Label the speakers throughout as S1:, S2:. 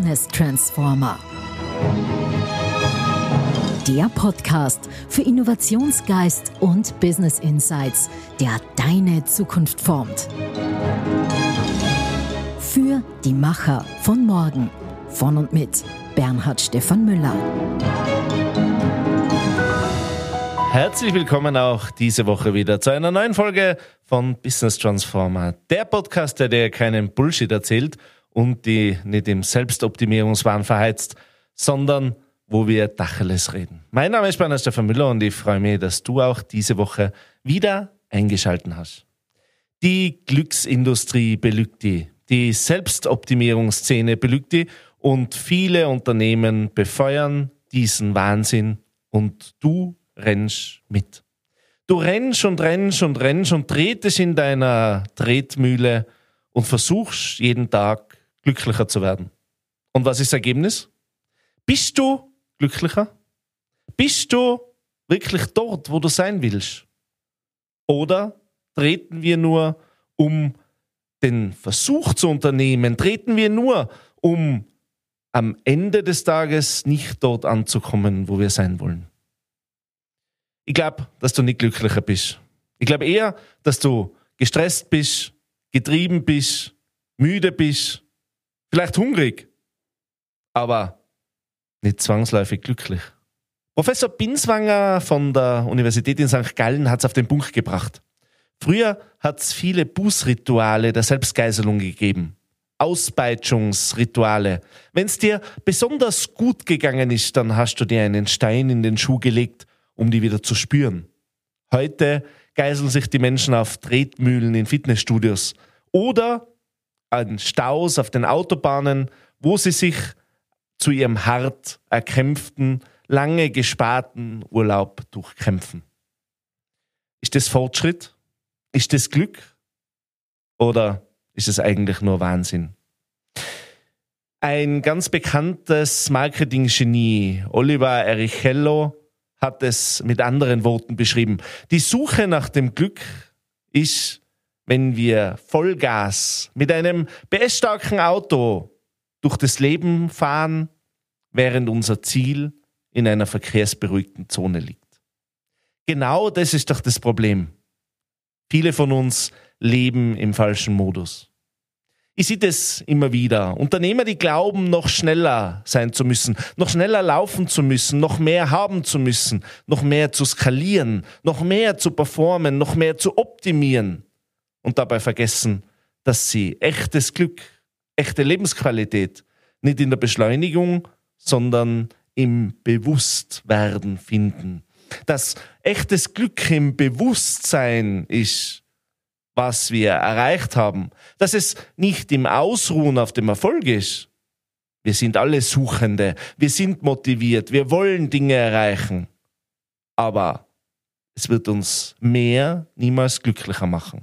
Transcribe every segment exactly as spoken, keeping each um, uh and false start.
S1: Business Transformer. Der Podcast für Innovationsgeist und Business Insights, der deine Zukunft formt. Für die Macher von morgen. Von und mit Bernhard Stefan Müller.
S2: Herzlich willkommen auch diese Woche wieder zu einer neuen Folge von Business Transformer. Der Podcast, der dir keinen Bullshit erzählt und die nicht im Selbstoptimierungswahn verheizt, sondern wo wir Tacheles reden. Mein Name ist Bernhard Stefan Müller und ich freue mich, dass du auch diese Woche wieder eingeschaltet hast. Die Glücksindustrie belügt die, die Selbstoptimierungsszene belügt die und viele Unternehmen befeuern diesen Wahnsinn und du rennst mit. Du rennst und rennst und rennst und tretest in deiner Tretmühle und versuchst jeden Tag glücklicher zu werden. Und was ist das Ergebnis? Bist du glücklicher? Bist du wirklich dort, wo du sein willst? Oder treten wir nur, um den Versuch zu unternehmen, treten wir nur, um am Ende des Tages nicht dort anzukommen, wo wir sein wollen? Ich glaube, dass du nicht glücklicher bist. Ich glaube eher, dass du gestresst bist, getrieben bist, müde bist, vielleicht hungrig, aber nicht zwangsläufig glücklich. Professor Binswanger von der Universität in Sankt Gallen hat es auf den Punkt gebracht. Früher hat es viele Bußrituale der Selbstgeißelung gegeben. Auspeitschungsrituale. Wenn es dir besonders gut gegangen ist, dann hast du dir einen Stein in den Schuh gelegt, um die wieder zu spüren. Heute geißeln sich die Menschen auf Tretmühlen in Fitnessstudios oder an Staus auf den Autobahnen, wo sie sich zu ihrem hart erkämpften, lange gesparten Urlaub durchkämpfen. Ist das Fortschritt? Ist das Glück? Oder ist es eigentlich nur Wahnsinn? Ein ganz bekanntes Marketinggenie, Oliver Erichello, hat es mit anderen Worten beschrieben. Die Suche nach dem Glück ist, wenn wir Vollgas mit einem B S-starken Auto durch das Leben fahren, während unser Ziel in einer verkehrsberuhigten Zone liegt. Genau das ist doch das Problem. Viele von uns leben im falschen Modus. Ich sehe das immer wieder. Unternehmer, die glauben, noch schneller sein zu müssen, noch schneller laufen zu müssen, noch mehr haben zu müssen, noch mehr zu skalieren, noch mehr zu performen, noch mehr zu optimieren und dabei vergessen, dass sie echtes Glück, echte Lebensqualität nicht in der Beschleunigung, sondern im Bewusstwerden finden. Dass echtes Glück im Bewusstsein ist, was wir erreicht haben, dass es nicht im Ausruhen auf dem Erfolg ist. Wir sind alle Suchende, wir sind motiviert, wir wollen Dinge erreichen. Aber es wird uns mehr niemals glücklicher machen.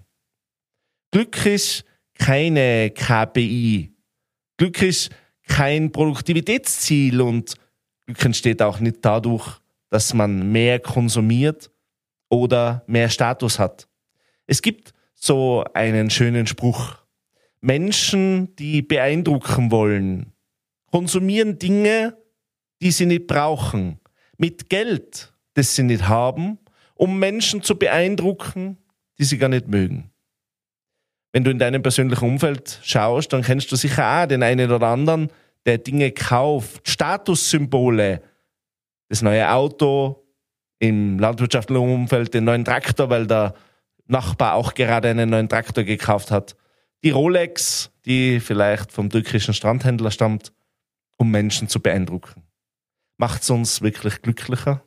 S2: Glück ist keine K P I. Glück ist kein Produktivitätsziel und Glück entsteht auch nicht dadurch, dass man mehr konsumiert oder mehr Status hat. Es gibt so einen schönen Spruch. Menschen, die beeindrucken wollen, konsumieren Dinge, die sie nicht brauchen, mit Geld, das sie nicht haben, um Menschen zu beeindrucken, die sie gar nicht mögen. Wenn du in deinem persönlichen Umfeld schaust, dann kennst du sicher auch den einen oder anderen, der Dinge kauft, Statussymbole, das neue Auto, im landwirtschaftlichen Umfeld den neuen Traktor, weil der Nachbar auch gerade einen neuen Traktor gekauft hat. Die Rolex, die vielleicht vom türkischen Strandhändler stammt, um Menschen zu beeindrucken. Macht es uns wirklich glücklicher?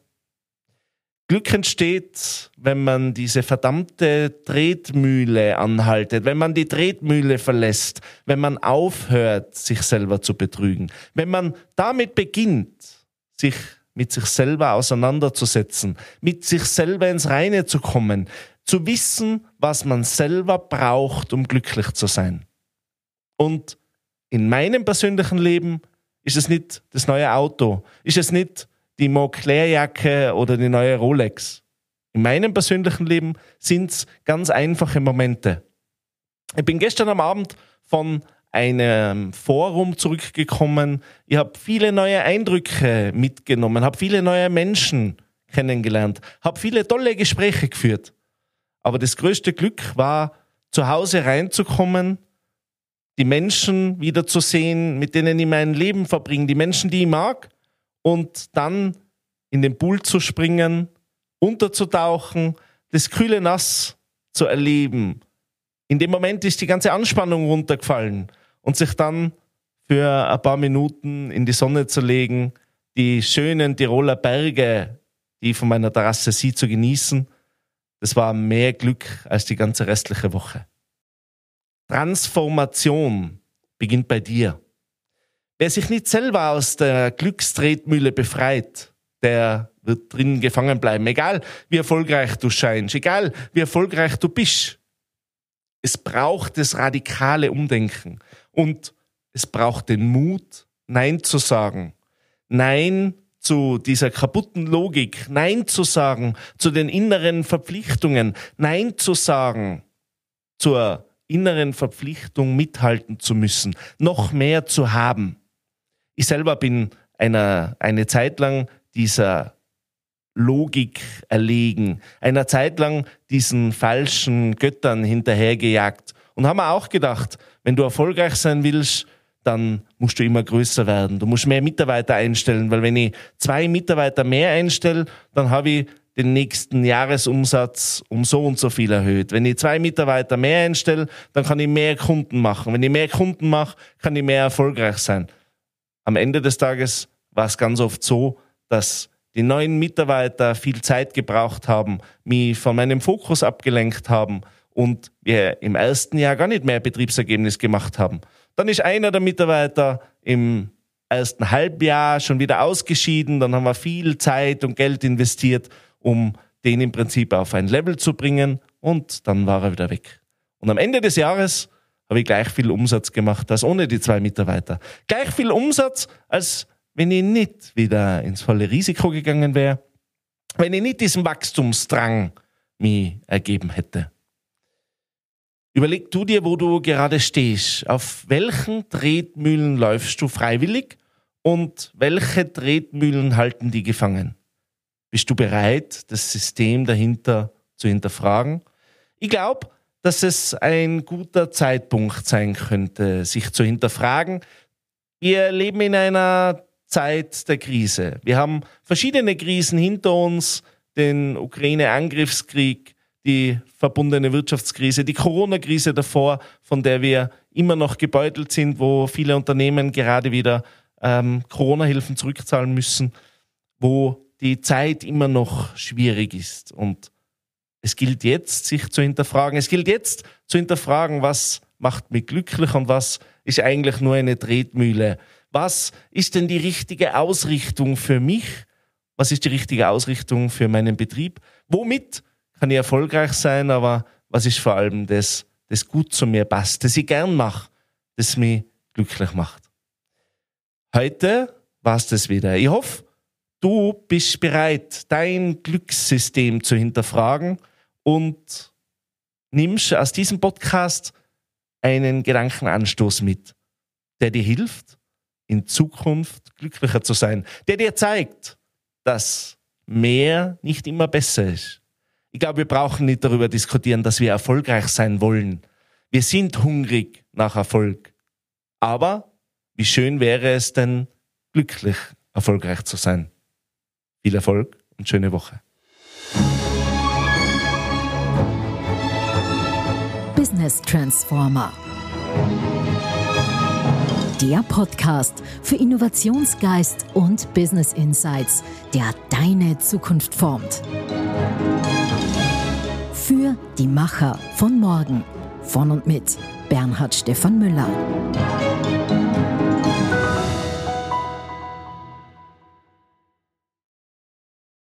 S2: Glück entsteht, wenn man diese verdammte Tretmühle anhaltet, wenn man die Tretmühle verlässt, wenn man aufhört, sich selber zu betrügen, wenn man damit beginnt, sich mit sich selber auseinanderzusetzen, mit sich selber ins Reine zu kommen, zu wissen, was man selber braucht, um glücklich zu sein. Und in meinem persönlichen Leben ist es nicht das neue Auto, ist es nicht die Moncler-Jacke oder die neue Rolex. In meinem persönlichen Leben sind es ganz einfache Momente. Ich bin gestern am Abend von einem Forum zurückgekommen. Ich habe viele neue Eindrücke mitgenommen, habe viele neue Menschen kennengelernt, habe viele tolle Gespräche geführt. Aber das größte Glück war, zu Hause reinzukommen, die Menschen wiederzusehen, mit denen ich mein Leben verbringe, die Menschen, die ich mag, und dann in den Pool zu springen, unterzutauchen, das kühle Nass zu erleben. In dem Moment ist die ganze Anspannung runtergefallen und sich dann für ein paar Minuten in die Sonne zu legen, die schönen Tiroler Berge, die ich von meiner Terrasse sehe, zu genießen, das war mehr Glück als die ganze restliche Woche. Transformation beginnt bei dir. Wer sich nicht selber aus der Glückstretmühle befreit, der wird drin gefangen bleiben. Egal, wie erfolgreich du scheinst, egal, wie erfolgreich du bist. Es braucht das radikale Umdenken. Und es braucht den Mut, Nein zu sagen. Nein zu dieser kaputten Logik. Nein zu sagen zu den inneren Verpflichtungen. Nein zu sagen zur inneren Verpflichtung, mithalten zu müssen. Noch mehr zu haben. Ich selber bin einer, eine Zeit lang dieser Logik erlegen, einer Zeit lang diesen falschen Göttern hinterhergejagt und haben mir auch gedacht, wenn du erfolgreich sein willst, dann musst du immer größer werden. Du musst mehr Mitarbeiter einstellen, weil wenn ich zwei Mitarbeiter mehr einstelle, dann habe ich den nächsten Jahresumsatz um so und so viel erhöht. Wenn ich zwei Mitarbeiter mehr einstelle, dann kann ich mehr Kunden machen. Wenn ich mehr Kunden mache, kann ich mehr erfolgreich sein. Am Ende des Tages war es ganz oft so, dass die neuen Mitarbeiter viel Zeit gebraucht haben, mich von meinem Fokus abgelenkt haben und wir im ersten Jahr gar nicht mehr Betriebsergebnis gemacht haben. Dann ist einer der Mitarbeiter im ersten Halbjahr schon wieder ausgeschieden, dann haben wir viel Zeit und Geld investiert, um den im Prinzip auf ein Level zu bringen, und dann war er wieder weg. Und am Ende des Jahres habe ich gleich viel Umsatz gemacht als ohne die zwei Mitarbeiter. Gleich viel Umsatz, als wenn ich nicht wieder ins volle Risiko gegangen wäre, wenn ich nicht diesen Wachstumsdrang mich ergeben hätte. Überleg du dir, wo du gerade stehst. Auf welchen Tretmühlen läufst du freiwillig und welche Tretmühlen halten die gefangen? Bist du bereit, das System dahinter zu hinterfragen? Ich glaube, dass es ein guter Zeitpunkt sein könnte, sich zu hinterfragen. Wir leben in einer Zeit der Krise. Wir haben verschiedene Krisen hinter uns, den Ukraine-Angriffskrieg, die verbundene Wirtschaftskrise, die Corona-Krise davor, von der wir immer noch gebeutelt sind, wo viele Unternehmen gerade wieder ähm, Corona-Hilfen zurückzahlen müssen, wo die Zeit immer noch schwierig ist. Und es gilt jetzt, sich zu hinterfragen. Es gilt jetzt zu hinterfragen, was macht mich glücklich und was ist eigentlich nur eine Tretmühle. Was ist denn die richtige Ausrichtung für mich? Was ist die richtige Ausrichtung für meinen Betrieb? Womit kann ich erfolgreich sein, aber was ist vor allem das, das gut zu mir passt, das ich gern mache, das mich glücklich macht? Heute war es das wieder. Ich hoffe, du bist bereit, dein Glückssystem zu hinterfragen und nimmst aus diesem Podcast einen Gedankenanstoß mit, der dir hilft, in Zukunft glücklicher zu sein, der dir zeigt, dass mehr nicht immer besser ist. Ich glaube, wir brauchen nicht darüber diskutieren, dass wir erfolgreich sein wollen. Wir sind hungrig nach Erfolg. Aber wie schön wäre es denn, glücklich erfolgreich zu sein. Viel Erfolg und schöne Woche.
S1: Business Transformer. Der Podcast für Innovationsgeist und Business Insights, der deine Zukunft formt. Für die Macher von morgen. Von und mit Bernhard Stefan Müller.